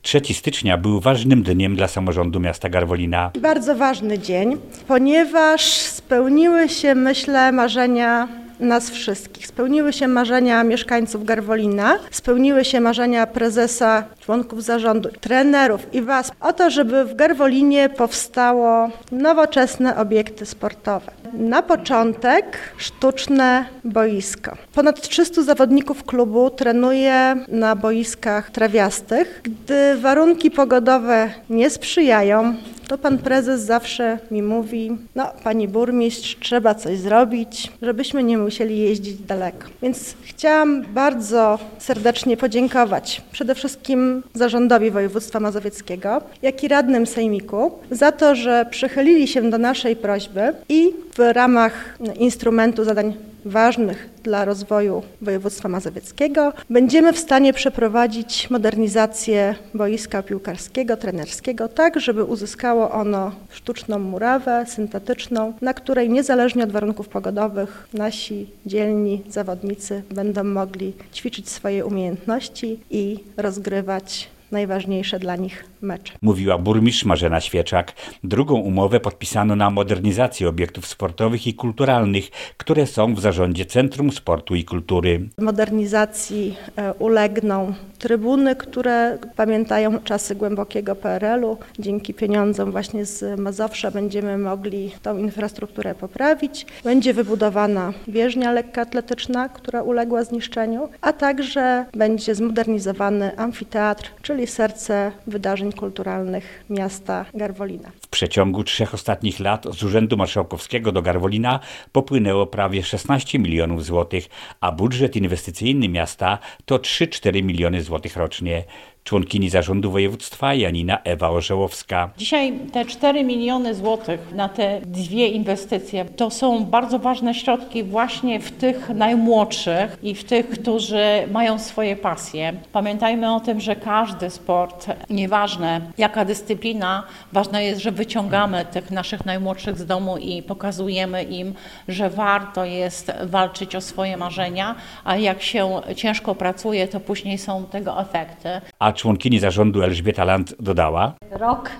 3 stycznia był ważnym dniem dla samorządu miasta Garwolina. Bardzo ważny dzień, ponieważ spełniły się, myślę, marzenia nas wszystkich. Spełniły się marzenia mieszkańców Garwolina, spełniły się marzenia prezesa, członków zarządu, trenerów i was o to, żeby w Garwolinie powstało nowoczesne obiekty sportowe. Na początek sztuczne boisko. Ponad 300 zawodników klubu trenuje na boiskach trawiastych. Gdy warunki pogodowe nie sprzyjają, to pan prezes zawsze mi mówi, pani burmistrz, trzeba coś zrobić, żebyśmy nie musieli jeździć daleko. Więc chciałam bardzo serdecznie podziękować przede wszystkim zarządowi województwa mazowieckiego, jak i radnym sejmiku za to, że przychylili się do naszej prośby i w ramach instrumentu zadań ważnych dla rozwoju województwa mazowieckiego będziemy w stanie przeprowadzić modernizację boiska piłkarskiego, trenerskiego, tak żeby uzyskało ono sztuczną murawę syntetyczną, na której niezależnie od warunków pogodowych nasi dzielni zawodnicy będą mogli ćwiczyć swoje umiejętności i rozgrywać najważniejsze dla nich mecze. Mówiła burmistrz Marzena Świeczak. Drugą umowę podpisano na modernizację obiektów sportowych i kulturalnych, które są w zarządzie Centrum Sportu i Kultury. Modernizacji ulegną trybuny, które pamiętają czasy głębokiego PRL-u. Dzięki pieniądzom właśnie z Mazowsza będziemy mogli tą infrastrukturę poprawić. Będzie wybudowana bieżnia lekkoatletyczna, która uległa zniszczeniu, a także będzie zmodernizowany amfiteatr, czyli serce wydarzeń kulturalnych miasta Garwolina. W przeciągu 3 ostatnich lat z Urzędu Marszałkowskiego do Garwolina popłynęło prawie 16 milionów złotych, a budżet inwestycyjny miasta to 3-4 miliony złotych rocznie. Członkini zarządu województwa Janina Ewa Orzełowska. Dzisiaj te 4 miliony złotych na te 2 inwestycje to są bardzo ważne środki właśnie w tych najmłodszych i w tych, którzy mają swoje pasje. Pamiętajmy o tym, że każdy sport, nieważne jaka dyscyplina, ważne jest, że wyciągamy tych naszych najmłodszych z domu i pokazujemy im, że warto jest walczyć o swoje marzenia, a jak się ciężko pracuje, to później są tego efekty. A członkini zarządu Elżbieta Land dodała: Rok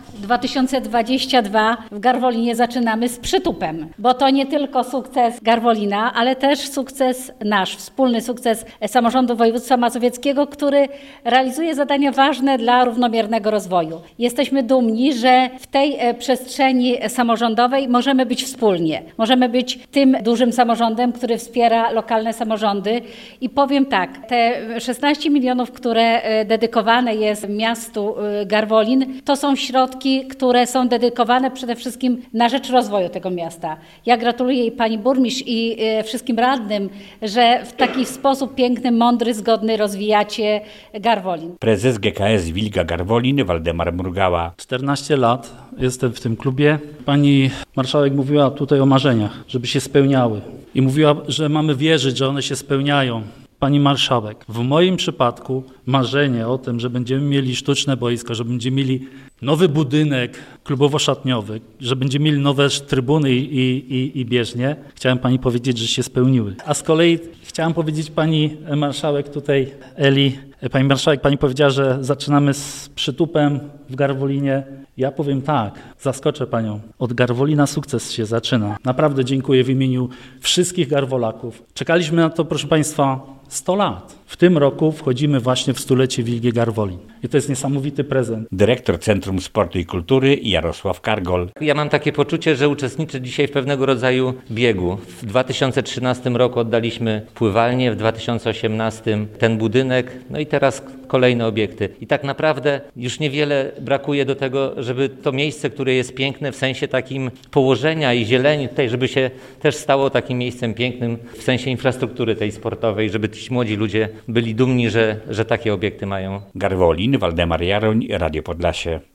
2022 w Garwolinie zaczynamy z przytupem, bo to nie tylko sukces Garwolina, ale też sukces nasz, wspólny sukces samorządu województwa mazowieckiego, który realizuje zadania ważne dla równomiernego rozwoju. Jesteśmy dumni, że w tej przestrzeni samorządowej możemy być wspólnie. Możemy być tym dużym samorządem, który wspiera lokalne samorządy i powiem tak, te 16 milionów, które dedykowane jest miastu Garwolin, to są środki, które są dedykowane przede wszystkim na rzecz rozwoju tego miasta. Ja gratuluję i pani burmistrz i wszystkim radnym, że w taki sposób piękny, mądry, zgodny rozwijacie Garwolin. Prezes GKS Wilga Garwolin Waldemar Mrugała. 14 lat jestem w tym klubie. Pani marszałek mówiła tutaj o marzeniach, żeby się spełniały. I mówiła, że mamy wierzyć, że one się spełniają. Pani marszałek, w moim przypadku marzenie o tym, że będziemy mieli sztuczne boisko, że będziemy mieli nowy budynek klubowo-szatniowy, że będziemy mieli nowe trybuny i bieżnie, chciałem pani powiedzieć, że się spełniły. A z kolei chciałem powiedzieć pani marszałek tutaj, Eli, pani marszałek, pani powiedziała, że zaczynamy z przytupem w Garwolinie. Ja powiem tak, zaskoczę panią. Od Garwolina sukces się zaczyna. Naprawdę dziękuję w imieniu wszystkich Garwolaków. Czekaliśmy na to, proszę państwa, 100 lat. W tym roku wchodzimy właśnie w 100-lecie Wilgi Garwolin. I to jest niesamowity prezent. Dyrektor Centrum Sportu i Kultury Jarosław Kargol. Ja mam takie poczucie, że uczestniczę dzisiaj w pewnego rodzaju biegu. W 2013 roku oddaliśmy pływalnię, w 2018 ten budynek, no i teraz kolejne obiekty. I tak naprawdę już niewiele brakuje do tego, żeby to miejsce, które jest piękne w sensie takim położenia i zieleni tutaj, żeby się też stało takim miejscem pięknym w sensie infrastruktury tej sportowej, żeby ci młodzi ludzie byli dumni, że takie obiekty mają. Garwolin, Waldemar Jaroń, Radio Podlasie.